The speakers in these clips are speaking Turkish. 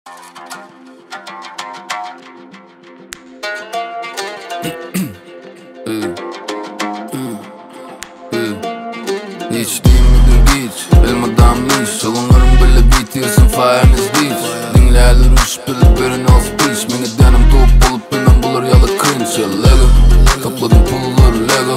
Hiç değil midir geç, elmadan iş. Olanların böyle bitiyorsun, firemiz beach. Dinlerler üç birini az piş. Beni denem top olup benden bulur yalı cringe. Lego, topladım pulları Lego.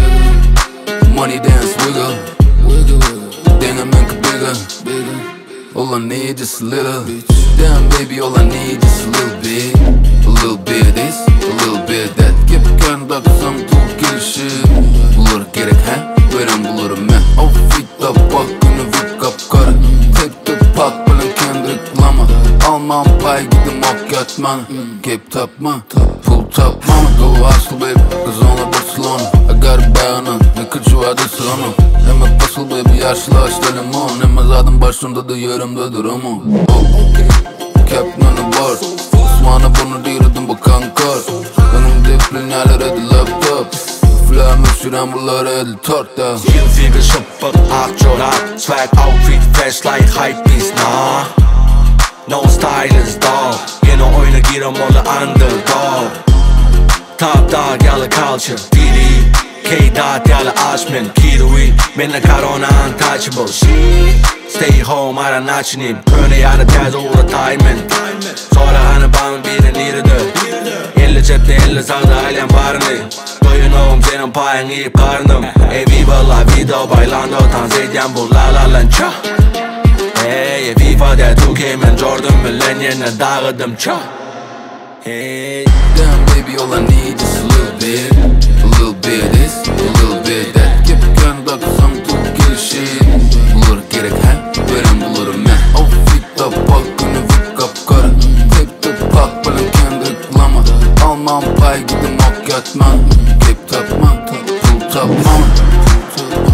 Money dance wiggle. Denemen ki bigger. All I need is a little. Damn baby, all I need is a little bit. A little bit this, a little bit that. Gibi kendi aksam tut girişi. Bulur gerek he, veren bulurum ben. Outfit'ta bak günü vip kapkara. Tape pak bana kendi reklama. Almam pay gidin ok yatman. Kep tapma, pull top mama. Go hustle baby, kız onunla Barcelona. I got a bayanan, ne kıcı vardı sırama. Hemen basıl baby, yaşlı açta limon. Hemen zaten başımda da yerimdedir ama Captain bar, Osman'a bunu değirdim bakan kar. Benim diplinyalar edi laptop. Flamme süren bunlar edi torta. Figure şıppık, ak çorap. Swag outfit fresh like hype beast nah. No style is dog. Yeni oyuna girem onu underdog. Top dog yalı culture Didi K-Dot yalı Ashman Kiwi Minna Corona untouchable Shit Stay home ara naçinim Öne yarı tez uğra diamond Sonra hani bana birini nirdi 50 cepte 50 sağda alem barını Doyunuğum senin payın iyi karnım Viva la vida bailando dans edyen bu la la lança Hey FIFA'da 2K men Jordan Millen yerine dağıdım ça Hey Damn baby, all I need is a little bit. A little bit this, a little bit that. Gibi kendi aksam tut girişi. Bulur gerek he, veren bulurum ben. Outfit'ta bak günü vip kapkara. Tape pak bana kendi reklama. Almam pay gidin ok yatman. Kep tapma, pull top mama.